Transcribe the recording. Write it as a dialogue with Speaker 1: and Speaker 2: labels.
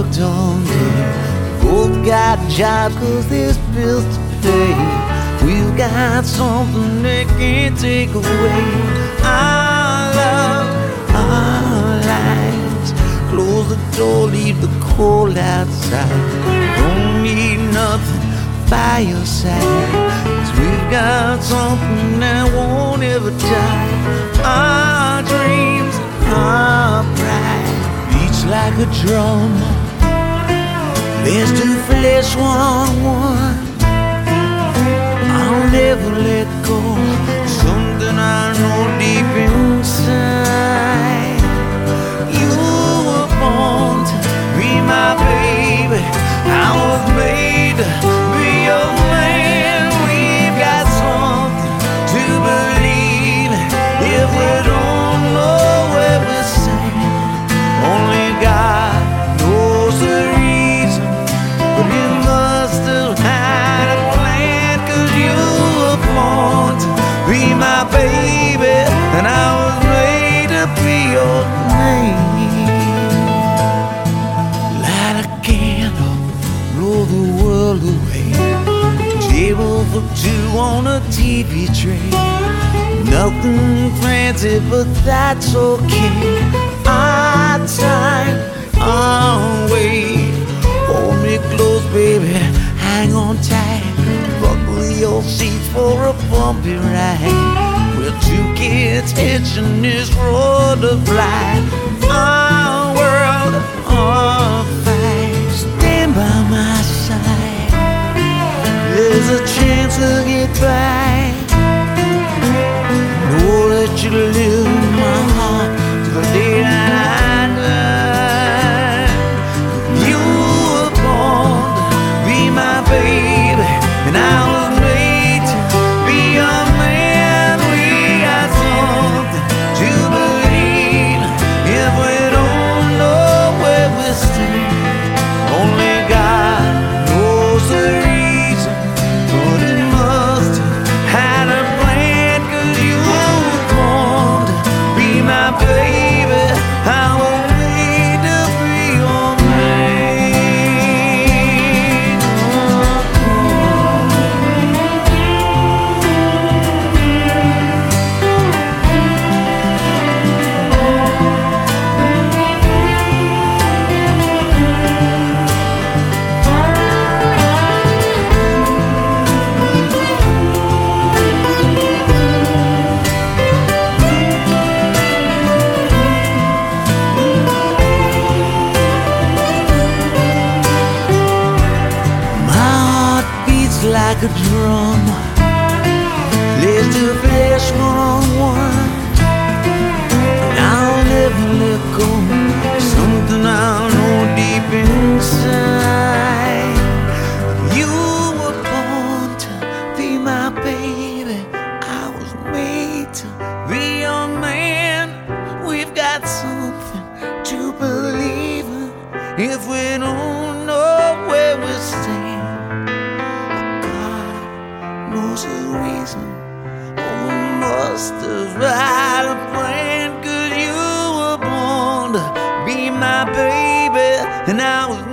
Speaker 1: worked all day. Both got jobs 'cause there's bills to pay. We've got something they can't take away. Our love, our lives. Close the door, leave the cold outside. Don't need nothing by your side, 'cause we've got something that won't ever die. Our dreams, our pride, beats like a drum. Let's do flesh one-on-one. I'll never let go. Something I know deep inside. You were born to be my baby. I was made to be your man. We've got something to believe in. If we don't know where we're staying, only God knows the reason. But you must have had a plan, 'cause you were born to be my baby, and I was made to be your man. Light a candle, blow the world away. Table for two on a TV tray. Nothing fancy, but that's okay. Our time, our way. Hold me close, baby, hang on tight. Buckle your seats for a bumpy ride. We're two kids hitching this road to fly. Our world, our fight. Stand by my side. There's a chance to get by. Know that you live in my heart till the day that I die. You were born to be my baby, and I was made to be your man. We got something to believe in. If we don't know where we're staying, only God knows the reason. But it must have had a plan, 'cause you were born to be my baby. I was made to be your man. Like a drum, let's do flesh one-on-one. And I'll never let go. Something I know deep inside. You were born to be my baby. I was made to be your man. We've got something to believe in. If we don't know where we're staying, knows the reason. Oh, we must have had a plan, 'cause you were born to be my baby, and I was